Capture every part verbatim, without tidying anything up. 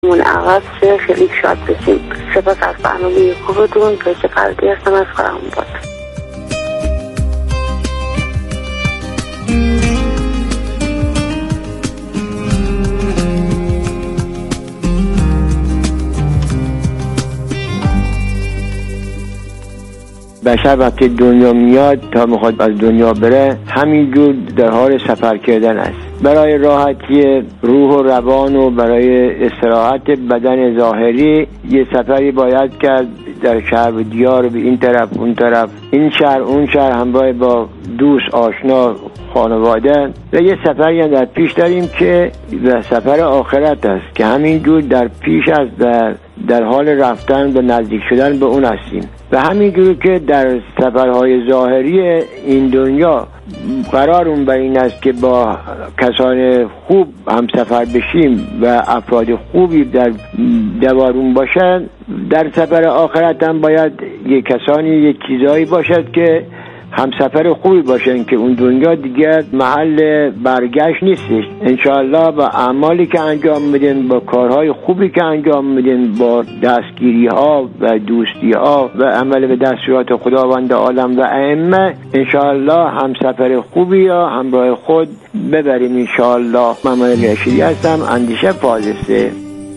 اون عوض خیلی شاد بشیم. سپاس از برنامه خوبتون. پیش قلبی هستم از خواهم بود. بشر وقتی دنیا میاد تا میخواد از دنیا بره همینجور در حال سفر کردن است. برای راحتی روح و روان و برای استراحت بدن ظاهری یه سفری باید کرد در شهر و دیار، به این طرف اون طرف، این شهر اون شهر، همراه با دوست آشنا خانواده. و یه سفری در پیش داریم که سفر آخرت است که همینجور در پیش است، در, در حال رفتن و نزدیک شدن به اون هستیم. و همینجور که در سفرهای ظاهری این دنیا قرارون بر این است که با کسان خوب هم سفر بشیم و افراد خوبی در دوارون باشند، در سفر آخرت هم باید یک کسانی یک چیزایی باشد که هم سفر خوبی باشن که اون دنیا دیگر محل برگشت نیستش. انشاءالله با اعمالی که انجام میدین، با کارهای خوبی که انجام میدین، با دستگیری ها و دوستی ها و عمل به دستورات خداوند عالم و ائمه، انشاءالله هم سفر خوبی یا همراه خود ببریم انشاءالله. محمد رشیدی هستم، اندیشه پادسه.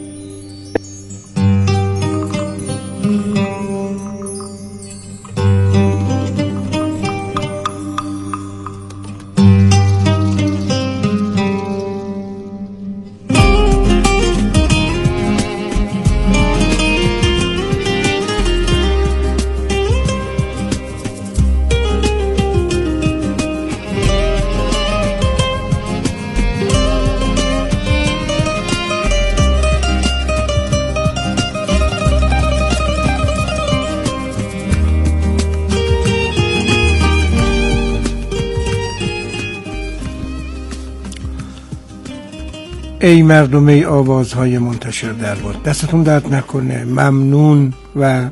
ای مردم، ای آوازهای منتشر در بود، دستتون درد نکنه. ممنون. و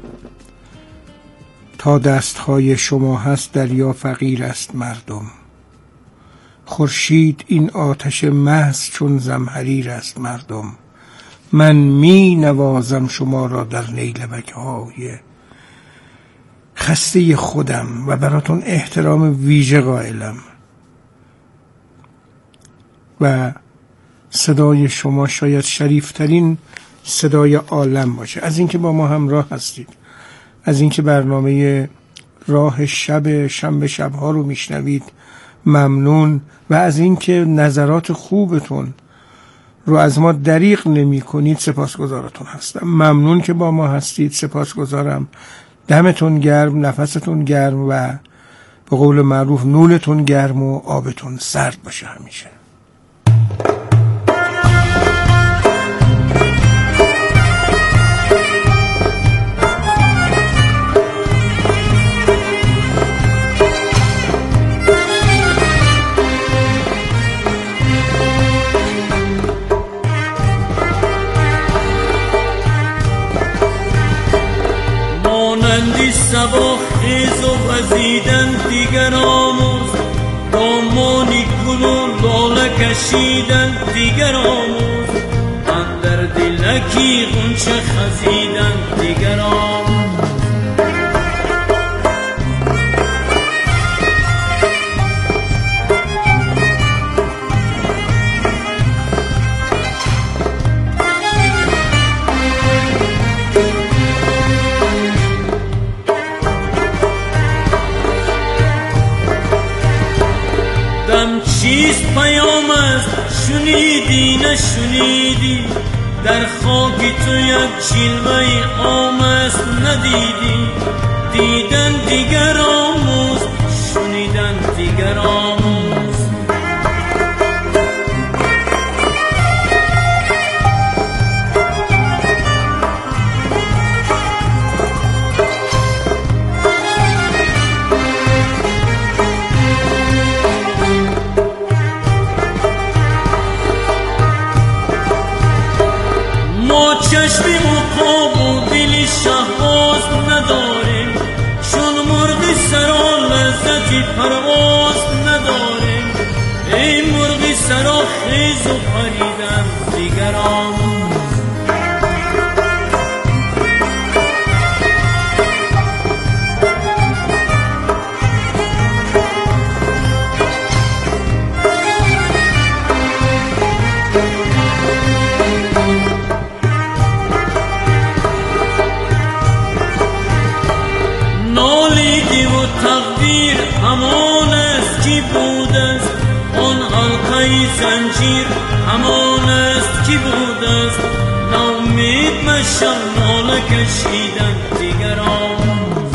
تا دستهای شما هست دریا فقیر است مردم. خورشید این آتش محض چون زمهریر است مردم. من می نوازم شما را در نیلبک های خسته خودم و براتون احترام ویژه قائلم. و صدای شما شاید شریفترین صدای عالم باشه. از اینکه با ما همراه هستید، از اینکه برنامه راه شب شنبه شبها رو میشنوید ممنون. و از اینکه نظرات خوبتون رو از ما دریغ نمی کنید سپاسگزارتون هستم. ممنون که با ما هستید، سپاسگزارم. دمتون گرم، نفستون گرم و به قول معروف نونتون گرم و آبتون سرد باشه همیشه. سبا خیز و وزیدن دیگر آموز، دامانی گل و لاله کشیدن دیگر آموز، اندر دلکی غنچه خزیدن دیگر آموز. چیست پیام است شنیدی نشنیدی، در خاک تو یک جلوه عام است ندیدی. دیدن دیگر آموز، شنیدن دیگر آموز. چشمی مقاب و دلی شهباز نداریم، چون مرغی سرا لذتی پرواز نداریم. ای مرغی سرا خیز و پریدن دیگر آموز. ناامید مشم ناله کشیدن دیگر آموز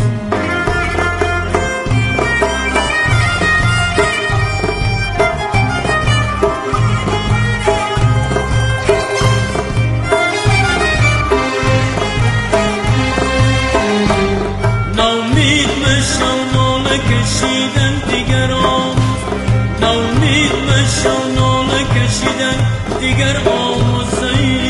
ناامید مشم ناله کشیدن دیگر آموز ناامید مشم ناله کشیدن دیگر آموزی.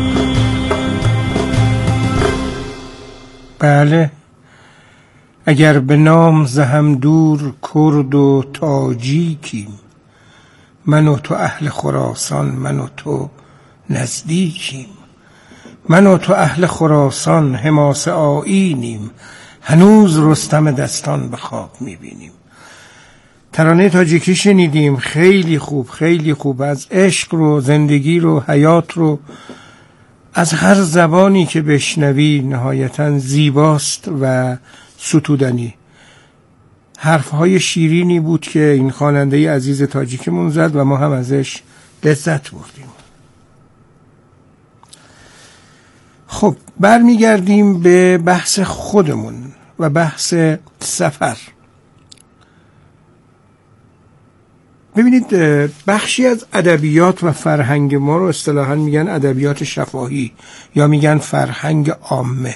بله، اگر به نام زهم دور کرد و تاجیکیم، من و تو اهل خراسان من و تو نزدیکیم، من و تو اهل خراسان حماس آیینیم، هنوز رستم دستان به خواب میبینیم. ترانه تاجیکی شنیدیم، خیلی خوب خیلی خوب، از عشق رو، زندگی رو، حیات رو، از هر زبانی که بشنوی نهایتاً زیباست و ستودنی. حرفهای شیرینی بود که این خواننده عزیز تاجیکمون زد و ما هم ازش لذت بردیم. خب برمیگردیم به بحث خودمون و بحث سفر. ببینید، بخشی از ادبیات و فرهنگ ما رو اصطلاحاً میگن ادبیات شفاهی یا میگن فرهنگ عامه.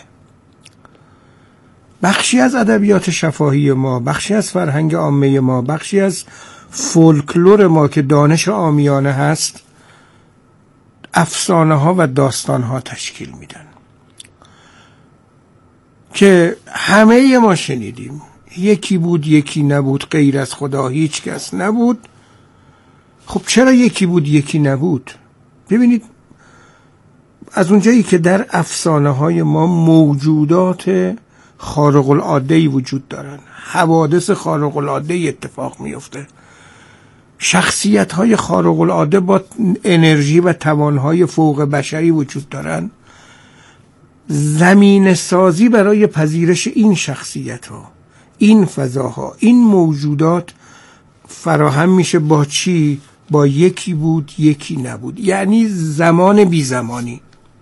بخشی از ادبیات شفاهی ما، بخشی از فرهنگ عامه ما، بخشی از فولکلور ما که دانش عامیانه هست، افسانه ها و داستان ها تشکیل میدن که همه ما شنیدیم. یکی بود یکی نبود، غیر از خدا هیچ کس نبود. خب چرا یکی بود یکی نبود؟ ببینید، از اونجایی که در افسانه های ما موجودات خارق العاده‌ای وجود دارن، حوادث خارق العاده‌ای اتفاق میفته، شخصیت های خارق العاده با انرژی و توانهای فوق بشری وجود دارن، زمین سازی برای پذیرش این شخصیت ها، این فضاها، این موجودات فراهم میشه با چی؟ با یکی بود یکی نبود، یعنی زمان بی زمانی.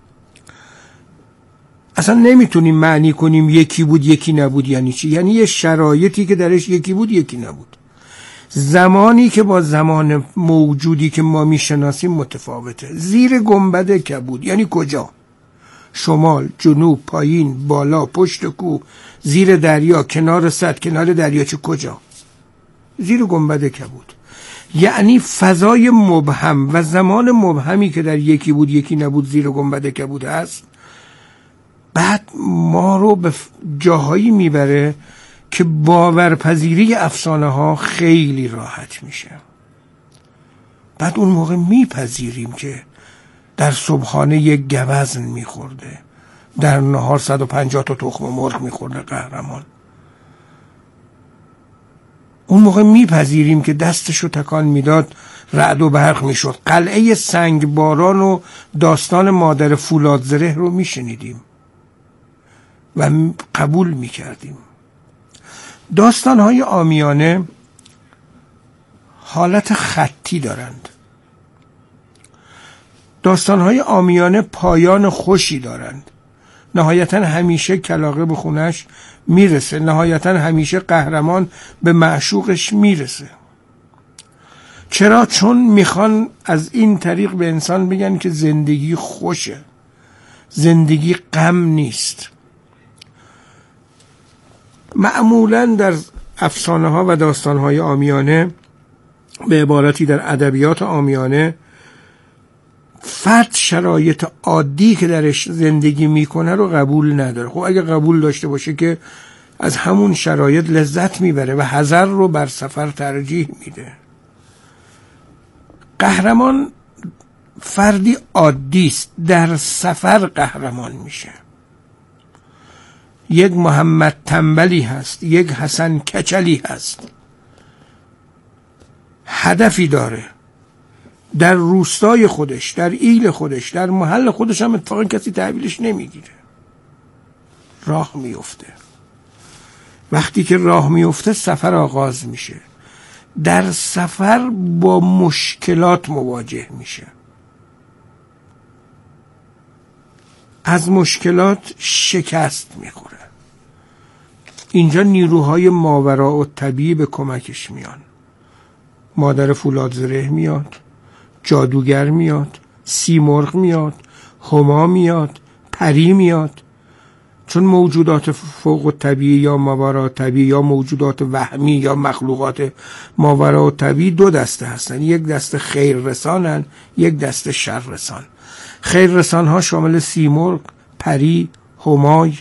اصلا نمیتونیم معنی کنیم یکی بود یکی نبود یعنی چی؟ یعنی یه شرایطی که درش یکی بود یکی نبود، زمانی که با زمان موجودی که ما میشناسیم متفاوته. زیر گنبد کبود یعنی کجا؟ شمال، جنوب، پایین، بالا، پشت کوه، زیر دریا، کنار سد، کنار دریاچه، کجا؟ زیر گنبد کبود. یعنی فضای مبهم و زمان مبهمی که در یکی بود یکی نبود زیر گنبد کبود هست، بعد ما رو به جاهایی میبره که باورپذیری افسانه ها خیلی راحت میشه. بعد اون موقع میپذیریم که در صبحانه یک گوزن میخورده، در نهار صد و پنجاه تا تخم مرغ میخورده قهرمان. اون موقع میپذیریم که دستشو تکان میداد رعد و برق میشد. قلعه سنگ باران و داستان مادر فولاد زره رو میشنیدیم و قبول میکردیم. داستانهای عامیانه حالت خطی دارند. داستانهای عامیانه پایان خوشی دارند. نهایتا همیشه کلاغه به خونش میرسه، نهایتا همیشه قهرمان به معشوقش میرسه. چرا؟ چون میخوان از این طریق به انسان بگن که زندگی خوشه، زندگی غم نیست. معمولا در افسانه ها و داستان های عامیانه، به عبارتی در ادبیات عامیانه، فرد شرایط عادی که درش زندگی میکنه رو قبول نداره. خب اگه قبول داشته باشه که از همون شرایط لذت میبره و حذر رو بر سفر ترجیح میده. قهرمان فردی عادی است، در سفر قهرمان میشه. یک محمد تنبلی هست، یک حسن کچلی هست، هدفی داره، در روستای خودش، در ایل خودش، در محل خودش هم اتفاقا کسی تحویلش نمیگیره، راه میفته. وقتی که راه میفته سفر آغاز میشه. در سفر با مشکلات مواجه میشه. از مشکلات شکست میخوره. اینجا نیروهای ماوراء الطبیعی به کمکش میان. مادر فولاد زره میاد، جادوگر میاد، سیمرغ میاد، هما میاد، پری میاد. چون موجودات فوق الطبیعی یا ماوراء الطبیعی یا موجودات وهمی یا مخلوقات ماوراء الطبیعی دو دسته هستن. یک دسته خیر رسانن، یک دسته شر رسان. خیر رسان ها شامل سیمرغ، پری، همای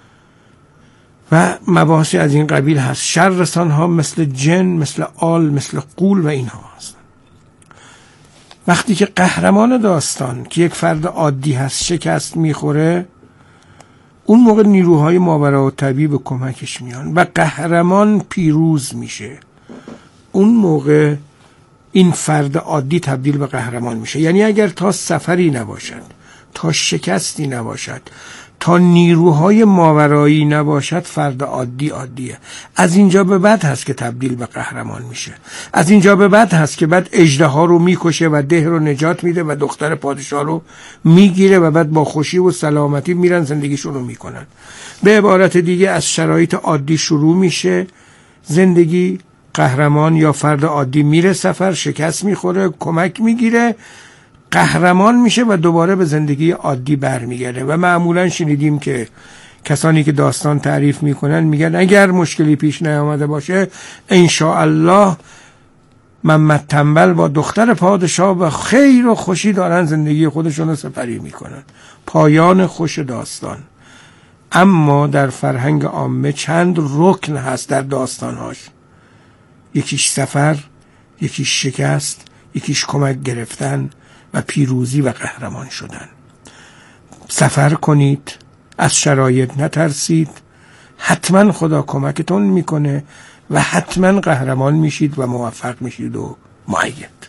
و مباحثی از این قبیل هست. شر رسان ها مثل جن، مثل آل، مثل غول و اینها هستن. وقتی که قهرمان داستان که یک فرد عادی هست شکست میخوره، اون موقع نیروهای ماوراء الطبیعی به کمکش میان و قهرمان پیروز میشه. اون موقع این فرد عادی تبدیل به قهرمان میشه. یعنی اگر تا سفری نباشد، تا شکستی نباشد، تا نیروهای ماورایی نباشد، فرد عادی عادیه. از اینجا به بعد هست که تبدیل به قهرمان میشه. از اینجا به بعد هست که بعد اژدها رو میکشه و ده رو نجات میده و دختر پادشاه رو میگیره و بعد با خوشی و سلامتی میرن زندگیشون رو میکنن. به عبارت دیگه از شرایط عادی شروع میشه زندگی. قهرمان یا فرد عادی میره سفر، شکست میخوره، کمک میگیره، قهرمان میشه و دوباره به زندگی عادی برمیگرده. و معمولا شنیدیم که کسانی که داستان تعریف میکنن میگن اگر مشکلی پیش نیامده باشه انشاءالله محمد تنبل با دختر پادشاه و خیر و خوشی دارن زندگی خودشون رو سپری میکنن. پایان خوش داستان. اما در فرهنگ عامه چند رکن هست در داستانهاش. یکیش سفر، یکیش شکست، یکیش کمک گرفتن و پیروزی و قهرمان شدن. سفر کنید، از شرایط نترسید، حتما خدا کمکتون میکنه و حتما قهرمان میشید و موفق میشید و مؤید.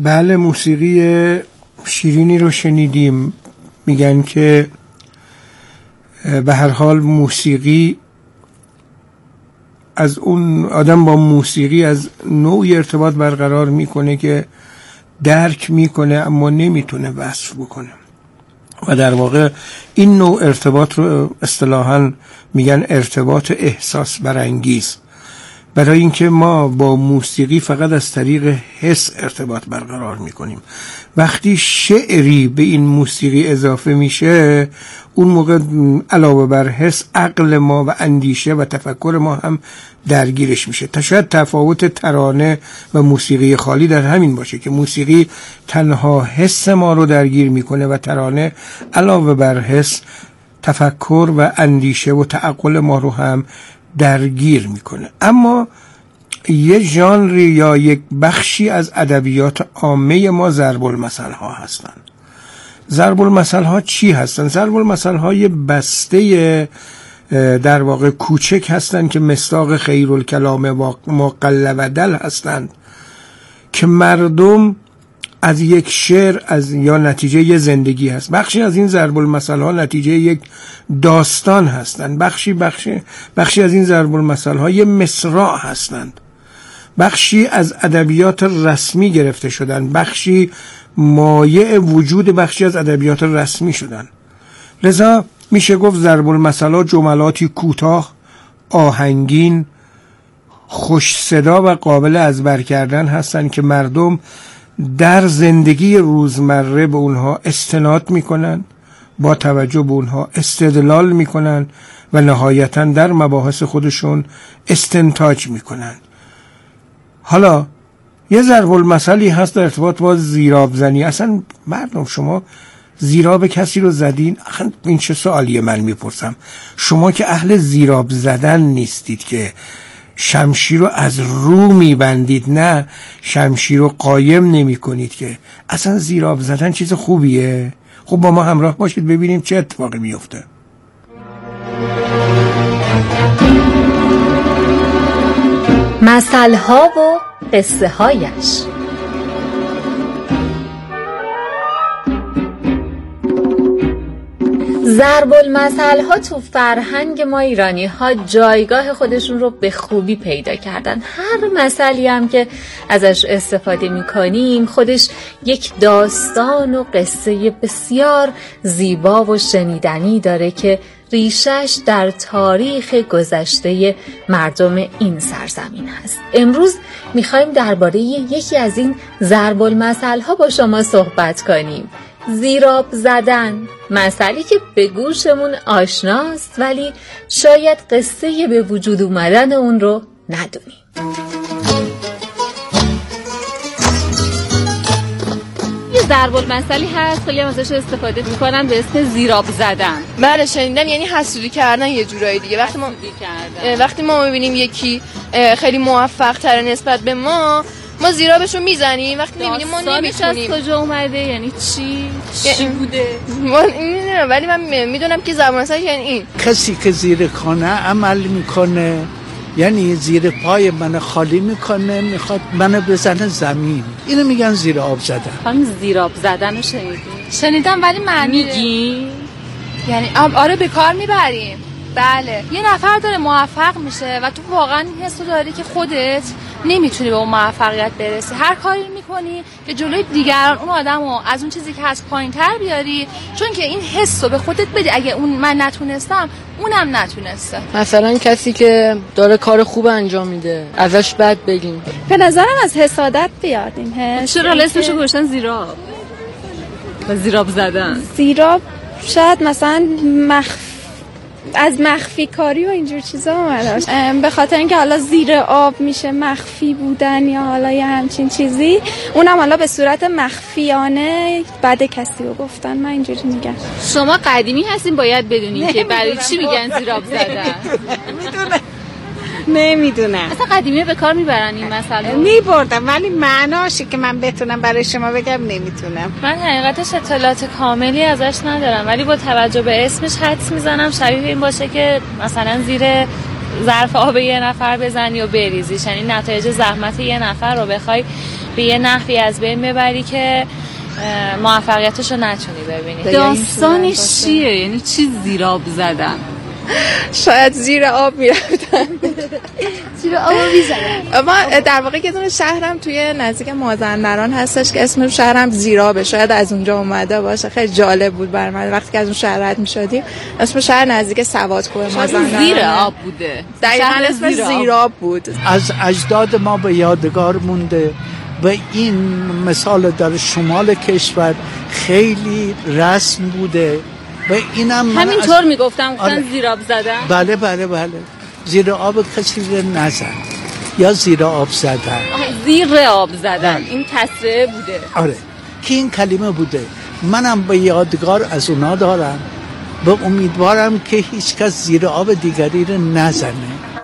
بله، موسیقی شیرینی رو شنیدیم. میگن که به هر حال موسیقی از اون آدم با موسیقی از نوعی ارتباط برقرار میکنه که درک میکنه اما نمیتونه وصف بکنه و در واقع این نوع ارتباط رو اصطلاحاً میگن ارتباط احساس برانگیز، برای اینکه ما با موسیقی فقط از طریق حس ارتباط برقرار میکنیم. وقتی شعری به این موسیقی اضافه میشه، اون موقع علاوه بر حس عقل ما و اندیشه و تفکر ما هم درگیرش میشه. تا شاید تفاوت ترانه و موسیقی خالی در همین باشه که موسیقی تنها حس ما رو درگیر میکنه و ترانه علاوه بر حس تفکر و اندیشه و تعقل ما رو هم درگیر میکنه. اما یه ژانری یا یک بخشی از ادبیات عامه ما ضرب المثل ها هستن. ضرب المثل ها چی هستن؟ ضرب المثل ها یه بسته در واقع کوچک هستن که مصداق خیرالکلام ما قل و دل هستند که مردم از یک شعر از یا نتیجه یه زندگی هست. بخشی از این ضرب المثل ها نتیجه یک داستان هستند. بخشی بخشی بخشی از این ضرب المثل ها یه مصرع هستند. بخشی از ادبیات رسمی گرفته شدن، بخشی مایع وجود بخشی از ادبیات رسمی شدن. لذا میشه گفت ضرب المثل ها جملاتی کوتاه، آهنگین، خوش صدا و قابل ازبر کردن هستند که مردم در زندگی روزمره به اونها استناد میکنن، با توجه به اونها استدلال میکنن و نهایتاً در مباحث خودشون استنتاج میکنن. حالا یه ضرب المثلی هست در ارتباط با زیراب زنی. اصلا مردم شما زیراب کسی رو زدین؟ اخن این چه سوالیه من میپرسم؟ شما که اهل زیراب زدن نیستید که شمشیر رو از رو میبندید، نه شمشیر رو قایم نمی کنید که. اصلا زیراب زدن چیز خوبیه؟ خب با ما همراه باشید ببینیم چه اتفاقی میفته. مثل‌ها و قصه هایش. ضرب المثل ها تو فرهنگ ما ایرانی ها جایگاه خودشون رو به خوبی پیدا کردن. هر مثلی هم که ازش استفاده میکنیم خودش یک داستان و قصه بسیار زیبا و شنیدنی داره که ریشش در تاریخ گذشته مردم این سرزمین هست. امروز میخوایم درباره یکی از این ضرب المثل ها با شما صحبت کنیم. زیراب زدن، مثلی که به گوشمون آشناست ولی شاید قصه به وجود اومدن اون رو ندونیم. یه ضرب المثلی هست خیلی ازش استفاده میکنن به اسم زیراب زدن. بله شنیدم، یعنی حسودی کردن یه جورایی دیگه. وقتی ما وقتی ما میبینیم یکی خیلی موفق تر نسبت به ما، ما زیرابشو میزنیم. وقتی میبینیم ما نمیتونیم. از کجا اومده؟ یعنی چی؟ چی بوده؟ من نمیدونم ولی من میدونم که ضرب المثل یعنی این. کسی که زیر خانه عمل میکنه، یعنی زیر پای من خالی میکنه، میخواد منو بزنه زمین، اینو میگن زیر آب زدن. خانم زیر آب زدن رو شنیدی؟ شنیدم ولی معنی میگی؟ یعنی آره به کار میبریم. بله یه نفر داره موفق میشه و تو واقعا این حسو داری که خودت نمیتونی به اون موفقیت برسی. هر کاری میکنی که جلوی دیگران اون آدمو از اون چیزی که هست پایین‌تر بیاری، چون که این حسو به خودت بدی اگه اون من نتونستم اونم نتونسته. مثلا کسی که داره کار خوب انجام میده ازش بد بگیم. به نظرم از حسادت بیاد این حس. چرا اسمشو گذاشتن زیراب؟ و زیراب زدن. زیراب شاید مثلا مخفی از مخفی کاری و اینجور چیزا اومده به خاطر اینکه حالا زیر آب میشه مخفی بودن یا حالا یه همچین چیزی، اونم حالا به صورت مخفیانه بعد کسی رو گفتن. من اینجوری میگم. شما قدیمی هستین باید بدونین که برای چی میگن زیر آب زدن. میدونم نمیدونم اصلا قدیمی به کار میبرن این مسئله. میبردم ولی معناشه که من بتونم برای شما بگم نمیتونم. من حقیقتش اطلاعات کاملی ازش ندارم ولی با توجه به اسمش حدس میزنم شبیه این باشه که مثلا زیر ظرف آب یه نفر بزنی و بریزیش، یعنی نتایج زحمت یه نفر رو بخوای به یه نحوی از بین ببری که موفقیتش رو نتونی ببینی. داستانش چیه؟ یعنی چی زیر آب زدن؟ شاید زیر آب میرفتن. زیر آب میزنن. ما در واقع یه دونه شهرم توی نزدیک مازندران هستش که اسم شهرم زیرابه، شاید از اونجا اومده باشه. خیلی جالب بود برای من وقتی که از اون شهر رد می‌شدیم. اسم شهر نزدیک سوادکوه مازندران زیر آب بوده. دقیقاً اسمش زیراب بود. از اجداد ما به یادگار مونده و این مثال در شمال کشور خیلی رسم بوده و اینم همینطور از... میگفتم گفتن آره. زیر آب زدن. بله بله بله زیر آب کسی رو نزن یا زیر آب زدن. زیر آب زدن این کسره بوده. آره که این کلمه بوده. منم به یادگار از اونا دارم و امیدوارم که هیچ کس زیر آب دیگری رو نزنه.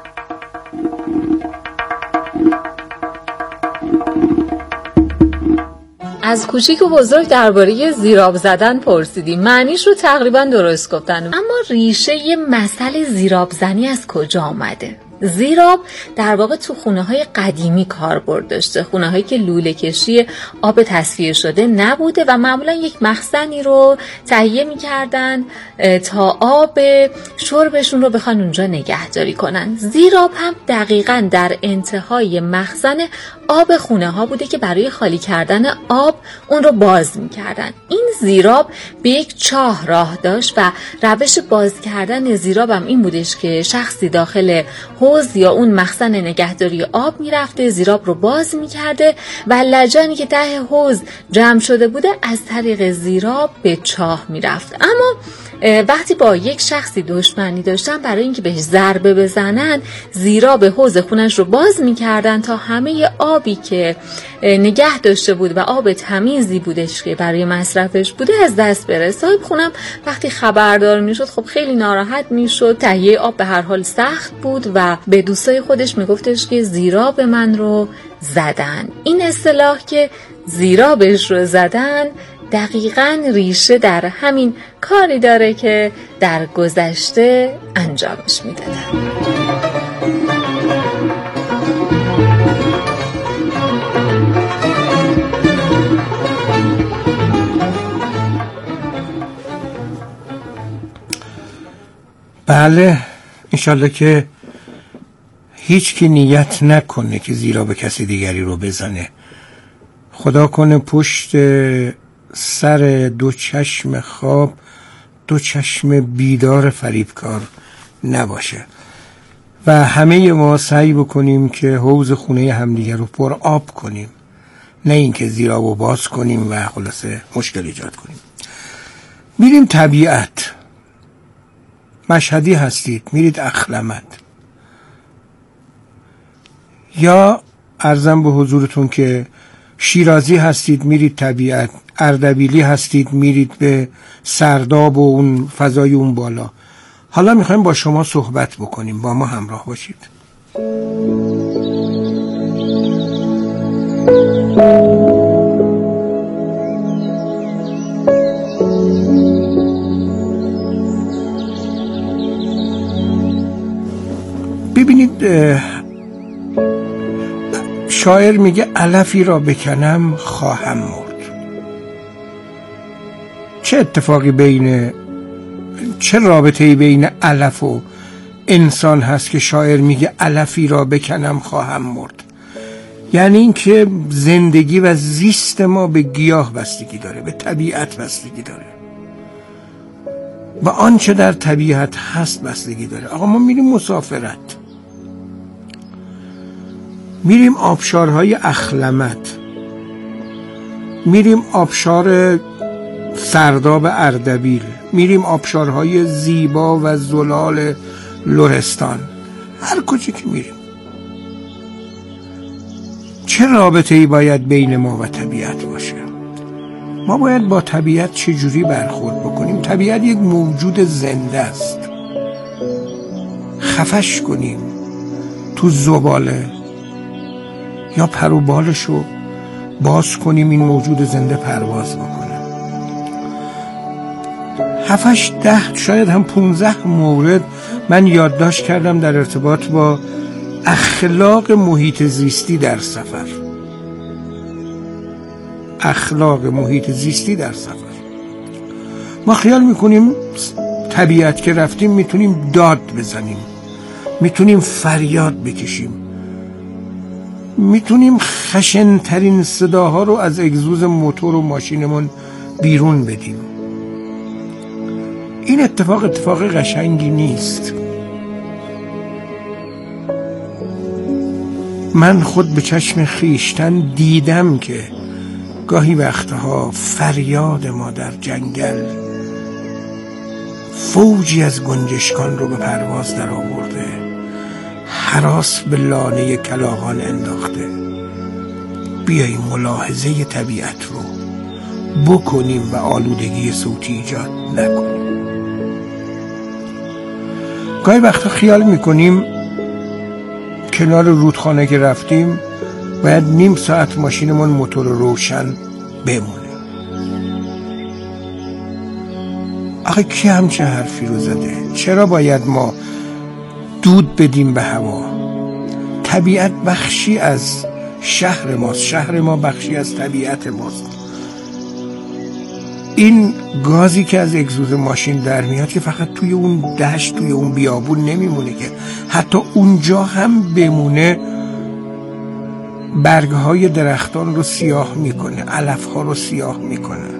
از کوچیک و بزرگ درباره زیراب زدن پرسیدیم، معنیش رو تقریبا درست گفتن، اما ریشه یه مسئله زیراب زنی از کجا آمده؟ زیراب در واقع تو خونه های قدیمی کاربرد داشته، خونه هایی که لوله کشی آب تصفیه شده نبوده و معمولا یک مخزنی رو تهیه می‌کردن تا آب شربشون رو بخوان اونجا نگهداری کنن. زیراب هم دقیقاً در انتهای مخزن آب خونه ها بوده که برای خالی کردن آب اون رو باز می‌کردن. این زیراب به یک چاه راه داشت و روش باز کردن زیراب هم این بودش که شخصی داخل حوض یا اون مخزن نگهداری آب میرفته، زیراب رو باز میکرده و لجنی که ته حوض جمع شده بوده از طریق زیراب به چاه میرفت. اما وقتی با یک شخصی دشمنی داشتن، برای اینکه بهش ضربه بزنن زیراب حوض خونش رو باز میکردن تا همه آبی که نگه داشته بود و آب تمیزی بودش که برای مصرفش بوده از دست بره. صاحب خونم وقتی خبردار میشد خب خیلی ناراحت میشد. تهیه آب به هر حال سخت بود و به دوستای خودش میگفتش که زیراب من رو زدن. این اصطلاح که زیرابش رو زدن دقیقاً ریشه در همین کاری داره که در گذشته انجامش میدادن. بله، انشالله که هیچ کی نیت نکنه که زیراب کسی دیگری رو بزنه. خدا کنه پشت سر دو چشم خواب دو چشم بیدار فریبکار نباشه و همه ما سعی بکنیم که حوض خونه همدیگر رو پر آب کنیم، نه اینکه زیراب رو باز کنیم و خلاصه مشکل ایجاد کنیم. میریم طبیعت. مشهدی هستید میرید اخلمت، یا عرضم به حضورتون که شیرازی هستید میرید طبیعت، اردبیلی هستید میرید به سرداب و اون فضای اون بالا. حالا میخوایم با شما صحبت بکنیم، با ما همراه باشید. ببینید شاعر میگه علفی را بکنم خواهم مرد. چه اتفاقی بین چه رابطه‌ای بین علف و انسان هست که شاعر میگه علفی را بکنم خواهم مرد؟ یعنی این که زندگی و زیست ما به گیاه بستگی داره، به طبیعت بستگی داره و آنچه در طبیعت هست بستگی داره. آقا ما میریم مسافرت، میریم آبشارهای اخلمت، میریم آبشار سرداب اردبیل، میریم آبشارهای زیبا و زلال لرستان، هر کجا که میریم. چه رابطه‌ای باید بین ما و طبیعت باشه؟ ما باید با طبیعت چجوری برخورد بکنیم؟ طبیعت یک موجود زنده است. خفش کنیم تو زباله یا پر و بالشو باز کنیم این موجود زنده پرواز بکنه؟ هفتش ده شاید هم پونزه مورد من یادداشت کردم در ارتباط با اخلاق محیط زیستی در سفر. اخلاق محیط زیستی در سفر. ما خیال میکنیم طبیعت که رفتیم میتونیم داد بزنیم، میتونیم فریاد بکشیم، میتونیم خشنترین صداها رو از اگزوز موتور و ماشینمون بیرون بدیم. این اتفاق اتفاق قشنگی نیست. من خود به چشم خیشتن دیدم که گاهی وقتها فریاد ما در جنگل فوجی از گنجشکان رو به پرواز در آورده، هراس به لانه کلاغان انداخته. بیاییم ملاحظه طبیعت رو بکنیم و آلودگی صوتی ایجاد نکنیم. گاهی وقتا خیال میکنیم کنار رودخانه که رفتیم باید نیم ساعت ماشینمون موتور روشن بمونه. آخه کی همچه حرفی رو زده؟ چرا باید ما دود بدیم به هوا؟ طبیعت بخشی از شهر ماست، شهر ما بخشی از طبیعت ماست. این گازی که از اگزوز ماشین در میاد که فقط توی اون دشت، توی اون بیابون نمیمونه، که حتی اونجا هم بمونه برگهای درختان رو سیاه میکنه، علفها رو سیاه میکنه.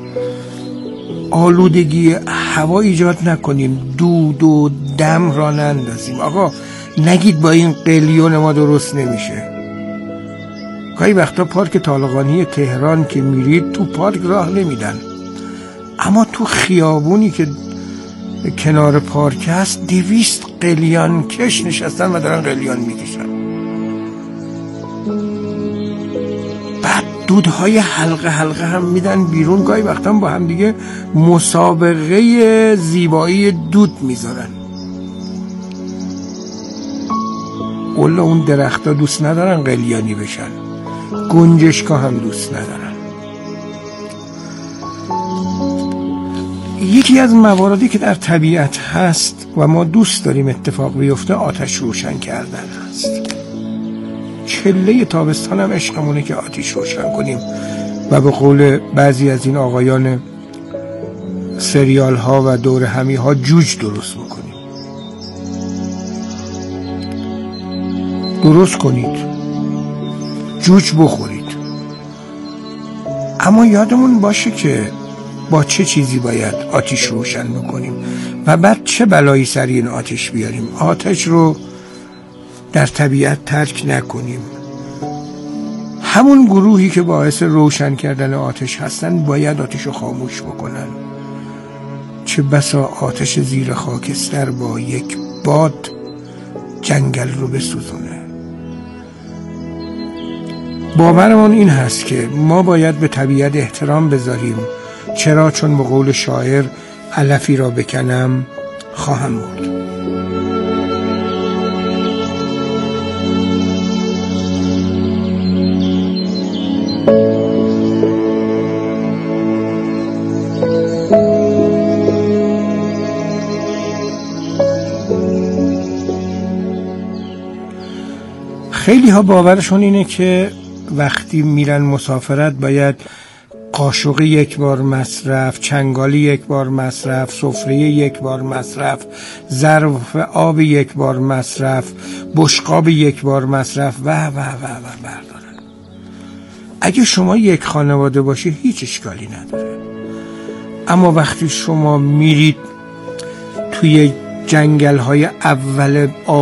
آلودگی هوا ایجاد نکنیم، دود و دم را نندازیم. آقا نگید با این قلیون ما درست نمیشه. گاهی وقتا پارک طالقانی تهران که میرید تو پارک راه نمیدن، اما تو خیابونی که کنار پارک هست دویست قلیان کش نشستن و دارن قلیان میکشن. بعد دودهای حلقه حلقه هم میدن بیرون. گاهی وقتا با هم دیگه مسابقه زیبایی دود میذارن. قول اون درختا دوست ندارن قلیانی بشن، گنجشکا هم دوست ندارن. یکی از مواردی که در طبیعت هست و ما دوست داریم اتفاق بیفته آتش روشن کردن هست. چله تابستان هم عشقمونه که آتش روشن کنیم و به قول بعضی از این آقایان سریال ها و دور همی ها جوج درست بکنیم. درست کنید، جوج بخورید، اما یادمون باشه که با چه چیزی باید آتش روشن بکنیم و بعد چه بلایی سر این آتش بیاریم. آتش رو در طبیعت ترک نکنیم. همون گروهی که باعث روشن کردن آتش هستن باید آتش رو خاموش بکنن. چه بسا آتش زیر خاکستر با یک باد جنگل رو بسوزونه. باورمون این هست که ما باید به طبیعت احترام بذاریم. چرا؟ چون به قول شاعر علفی را بکنم خواهم برد. خیلی ها باورشون اینه که وقتی میرن مسافرت باید قاشق یک بار مصرف، چنگالی یک بار مصرف، سفره یک بار مصرف، ظرف آب یک بار مصرف، بشقاب یک بار مصرف و و و و بردارن. اگه شما یک خانواده باشه هیچ اشکالی نداره، اما وقتی شما میرید توی جنگل های اول آب